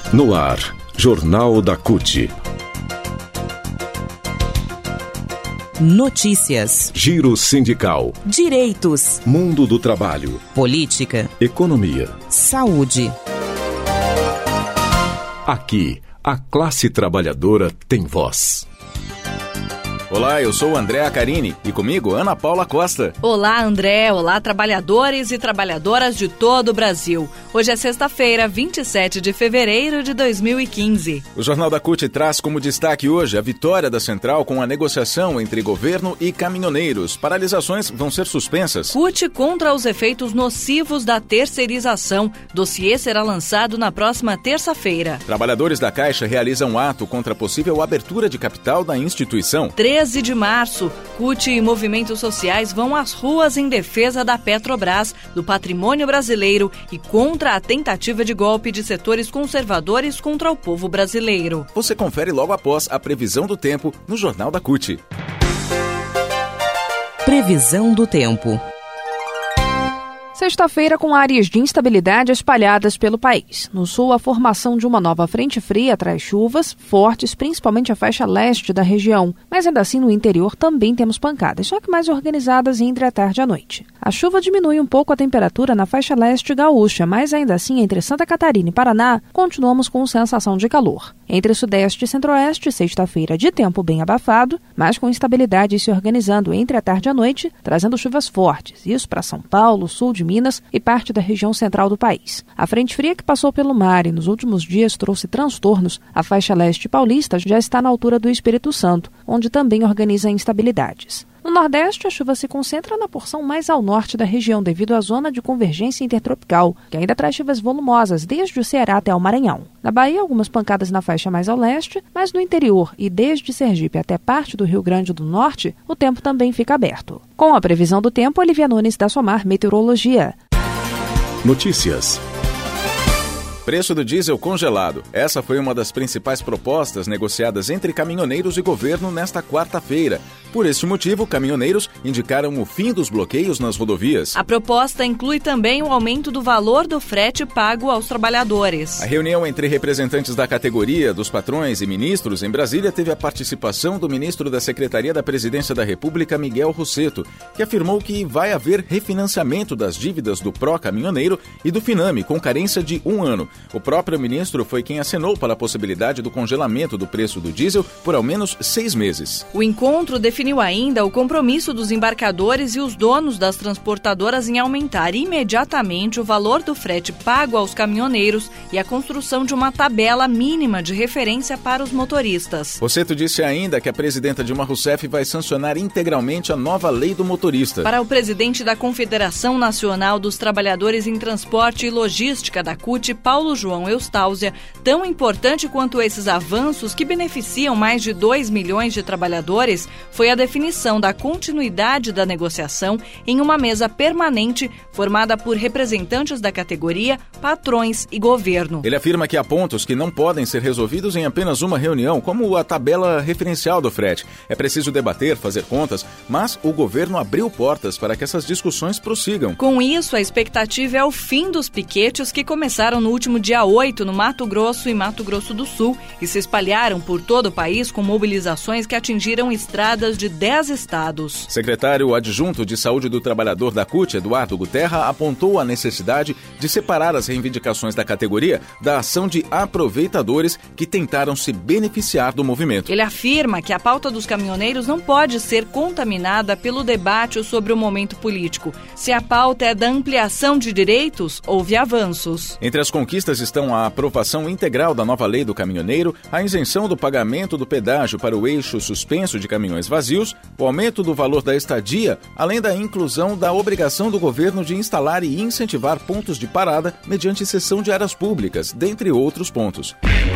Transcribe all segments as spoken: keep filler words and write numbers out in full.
No ar, Jornal da C U T. Notícias. Giro sindical. Direitos. Mundo do trabalho. Política. Economia. Saúde. Aqui, a classe trabalhadora tem voz. Olá, eu sou o André Acarini e comigo Ana Paula Costa. Olá, André. Olá, trabalhadores e trabalhadoras de todo o Brasil. Hoje é sexta-feira, vinte e sete de fevereiro de dois mil e quinze. O Jornal da C U T traz como destaque hoje a vitória da Central com a negociação entre governo e caminhoneiros. Paralisações vão ser suspensas. C U T contra os efeitos nocivos da terceirização. Dossiê será lançado na próxima terça-feira. Trabalhadores da Caixa realizam ato contra a possível abertura de capital da instituição. treze de março, C U T e movimentos sociais vão às ruas em defesa da Petrobras, do patrimônio brasileiro e contra a tentativa de golpe de setores conservadores contra o povo brasileiro. Você confere logo após a previsão do tempo no Jornal da C U T. Previsão do tempo. Sexta-feira com áreas de instabilidade espalhadas pelo país. No sul, a formação de uma nova frente fria traz chuvas fortes, principalmente a faixa leste da região. Mas ainda assim, no interior também temos pancadas, só que mais organizadas entre a tarde e a noite. A chuva diminui um pouco a temperatura na faixa leste gaúcha, mas ainda assim, entre Santa Catarina e Paraná, continuamos com sensação de calor. Entre sudeste e centro-oeste, sexta-feira de tempo bem abafado, mas com instabilidade se organizando entre a tarde e a noite, trazendo chuvas fortes. Isso para São Paulo, sul de Minas e parte da região central do país. A frente fria que passou pelo mar e nos últimos dias trouxe transtornos, a faixa leste paulista já está na altura do Espírito Santo, onde também organiza instabilidades. No Nordeste, a chuva se concentra na porção mais ao norte da região devido à zona de convergência intertropical, que ainda traz chuvas volumosas desde o Ceará até o Maranhão. Na Bahia, algumas pancadas na faixa mais ao leste, mas no interior e desde Sergipe até parte do Rio Grande do Norte, o tempo também fica aberto. Com a previsão do tempo, Olivia Nunes da Somar Meteorologia. Notícias. Preço do diesel congelado. Essa foi uma das principais propostas negociadas entre caminhoneiros e governo nesta quarta-feira. Por este motivo, caminhoneiros indicaram o fim dos bloqueios nas rodovias. A proposta inclui também o aumento do valor do frete pago aos trabalhadores. A reunião entre representantes da categoria, dos patrões e ministros em Brasília teve a participação do ministro da Secretaria da Presidência da República, Miguel Rosseto, que afirmou que vai haver refinanciamento das dívidas do pró-caminhoneiro e do Finame, com carência de um ano. O próprio ministro foi quem acenou para a possibilidade do congelamento do preço do diesel por ao menos seis meses. O encontro definiu ainda o compromisso dos embarcadores e os donos das transportadoras em aumentar imediatamente o valor do frete pago aos caminhoneiros e a construção de uma tabela mínima de referência para os motoristas. Rosseto disse ainda que a presidenta Dilma Rousseff vai sancionar integralmente a nova lei do motorista. Para o presidente da Confederação Nacional dos Trabalhadores em Transporte e Logística da C U T, Paulo João Eustáuzia, tão importante quanto esses avanços que beneficiam mais de dois milhões de trabalhadores foi a definição da continuidade da negociação em uma mesa permanente formada por representantes da categoria, patrões e governo. Ele afirma que há pontos que não podem ser resolvidos em apenas uma reunião, como a tabela referencial do frete. É preciso debater, fazer contas, mas o governo abriu portas para que essas discussões prossigam. Com isso, a expectativa é o fim dos piquetes que começaram no último dia oito no Mato Grosso e Mato Grosso do Sul e se espalharam por todo o país com mobilizações que atingiram estradas de dez estados. Secretário adjunto de Saúde do Trabalhador da C U T, Eduardo Guterra, apontou a necessidade de separar as reivindicações da categoria da ação de aproveitadores que tentaram se beneficiar do movimento. Ele afirma que a pauta dos caminhoneiros não pode ser contaminada pelo debate sobre o momento político. Se a pauta é da ampliação de direitos, houve avanços. Entre as conquistas estão a aprovação integral da nova lei do caminhoneiro, a isenção do pagamento do pedágio para o eixo suspenso de caminhões vazios, o aumento do valor da estadia, além da inclusão da obrigação do governo de instalar e incentivar pontos de parada mediante cessão de áreas públicas, dentre outros pontos.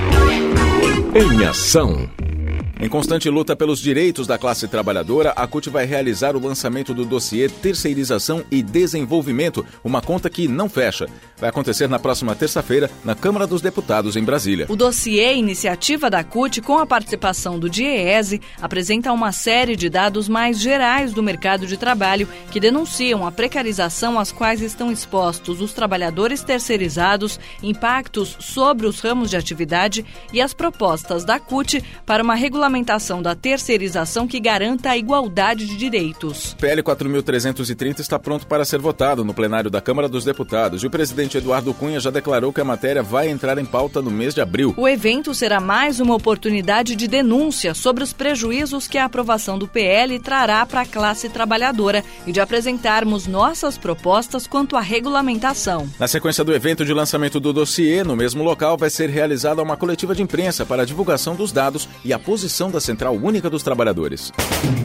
Em ação. Em constante luta pelos direitos da classe trabalhadora, a C U T vai realizar o lançamento do dossiê Terceirização e Desenvolvimento, uma conta que não fecha. vai acontecer na próxima terça-feira na Câmara dos Deputados em Brasília. O dossiê Iniciativa da C U T, com a participação do DIEESE, apresenta uma série de dados mais gerais do mercado de trabalho que denunciam a precarização às quais estão expostos os trabalhadores terceirizados, impactos sobre os ramos de atividade e as propostas da C U T para uma regulamentação da terceirização que garanta a igualdade de direitos. P L quatro mil trezentos e trinta está pronto para ser votado no plenário da Câmara dos Deputados e o presidente Eduardo Cunha já declarou que a matéria vai entrar em pauta no mês de abril. O evento será mais uma oportunidade de denúncia sobre os prejuízos que a aprovação do P L trará para a classe trabalhadora e de apresentarmos nossas propostas quanto à regulamentação. Na sequência do evento de lançamento do dossiê, no mesmo local vai ser realizada uma coletiva de imprensa para a divulgação dos dados e a posição da Central Única dos Trabalhadores.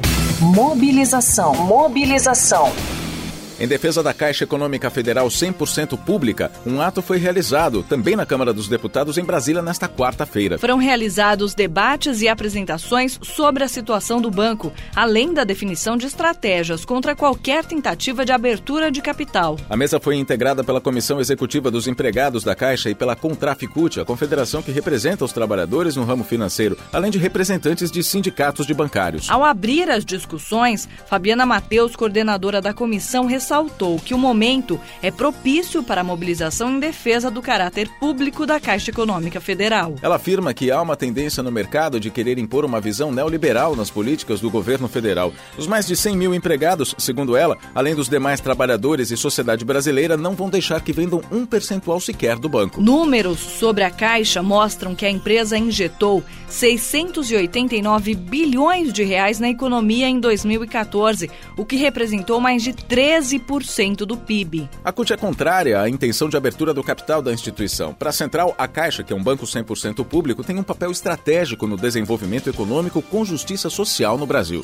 Mobilização. Mobilização. Em defesa da Caixa Econômica Federal cem por cento pública, um ato foi realizado, também na Câmara dos Deputados, em Brasília, nesta quarta-feira. Foram realizados debates e apresentações sobre a situação do banco, além da definição de estratégias contra qualquer tentativa de abertura de capital. A mesa foi integrada pela Comissão Executiva dos Empregados da Caixa e pela Contraficute, a confederação que representa os trabalhadores no ramo financeiro, além de representantes de sindicatos de bancários. Ao abrir as discussões, Fabiana Mateus, coordenadora da comissão, ressaltou que o momento é propício para a mobilização em defesa do caráter público da Caixa Econômica Federal. Ela afirma que há uma tendência no mercado de querer impor uma visão neoliberal nas políticas do governo federal. Os mais de cem mil empregados, segundo ela, além dos demais trabalhadores e sociedade brasileira, não vão deixar que vendam um percentual sequer do banco. Números sobre a Caixa mostram que a empresa injetou seiscentos e oitenta e nove bilhões de reais na economia em dois mil e quatorze, o que representou mais de treze por cento do P I B. A C U T é contrária à intenção de abertura do capital da instituição. Para a Central, a Caixa, que é um banco cem por cento público, tem um papel estratégico no desenvolvimento econômico com justiça social no Brasil.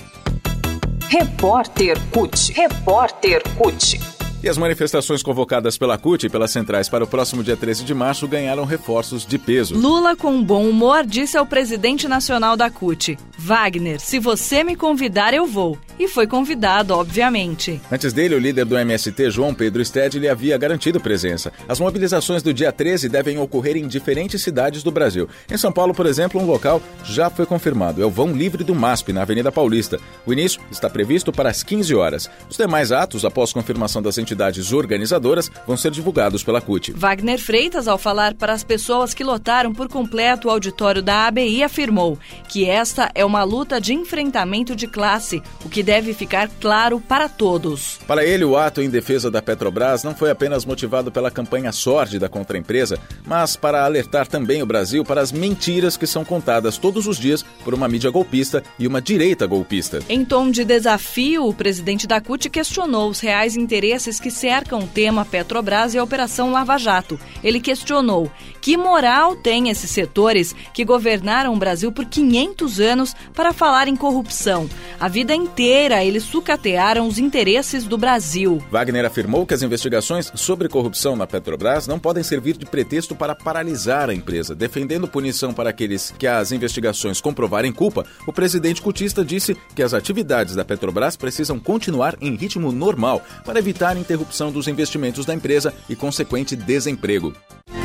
Repórter C U T. Repórter C U T. E as manifestações convocadas pela C U T e pelas centrais para o próximo dia treze de março ganharam reforços de peso. Lula, com bom humor, disse ao presidente nacional da C U T: Wagner, se você me convidar, eu vou. E foi convidado, obviamente. Antes dele, o líder do M S T, João Pedro Stedley, lhe havia garantido presença. As mobilizações do dia treze devem ocorrer em diferentes cidades do Brasil. Em São Paulo, por exemplo, um local já foi confirmado. É o Vão Livre do M A S P, na Avenida Paulista. O início está previsto para as quinze horas. Os demais atos, após confirmação das entidades organizadoras, vão ser divulgados pela C U T. Wagner Freitas, ao falar para as pessoas que lotaram por completo o auditório da A B I, afirmou que esta é uma luta de enfrentamento de classe, o que deve ficar claro para todos. Para ele, o ato em defesa da Petrobras não foi apenas motivado pela campanha sórdida contra a empresa, mas para alertar também o Brasil para as mentiras que são contadas todos os dias por uma mídia golpista e uma direita golpista. Em tom de desafio, o presidente da C U T questionou os reais interesses que cercam o tema Petrobras e a Operação Lava Jato. Ele questionou: que moral têm esses setores que governaram o Brasil por quinhentos anos para falar em corrupção? A vida inteira eles sucatearam os interesses do Brasil. Wagner afirmou que as investigações sobre corrupção na Petrobras não podem servir de pretexto para paralisar a empresa. Defendendo punição para aqueles que as investigações comprovarem culpa, o presidente cutista disse que as atividades da Petrobras precisam continuar em ritmo normal para evitar a interrupção dos investimentos da empresa e consequente desemprego.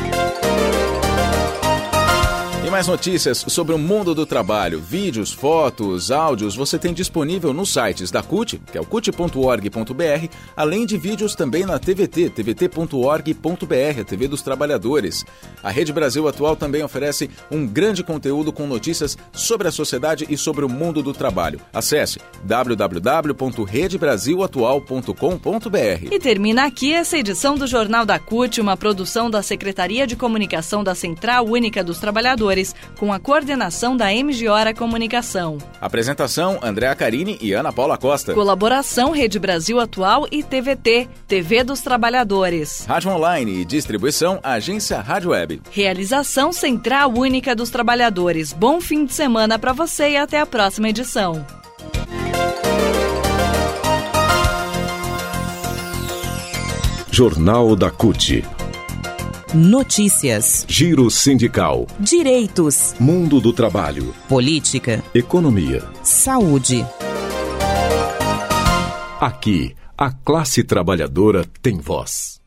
E mais notícias sobre o mundo do trabalho, vídeos, fotos, áudios, você tem disponível nos sites da C U T, que é o cut ponto org ponto br, além de vídeos também na T V T, t v t ponto org ponto br, a T V dos Trabalhadores. A Rede Brasil Atual também oferece um grande conteúdo com notícias sobre a sociedade e sobre o mundo do trabalho. Acesse w w w ponto rede brasil atual ponto com ponto br. E termina aqui essa edição do Jornal da C U T, uma produção da Secretaria de Comunicação da Central Única dos Trabalhadores, com a coordenação da M G Hora Comunicação. Apresentação: Andréa Carini e Ana Paula Costa. Colaboração: Rede Brasil Atual e T V T, T V dos Trabalhadores. Rádio online e distribuição: Agência Rádio Web. Realização: Central Única dos Trabalhadores. Bom fim de semana para você e até a próxima edição. Jornal da C U T. Notícias, Giro sindical, direitos, mundo do trabalho, política, economia, saúde. Aqui, a classe trabalhadora tem voz.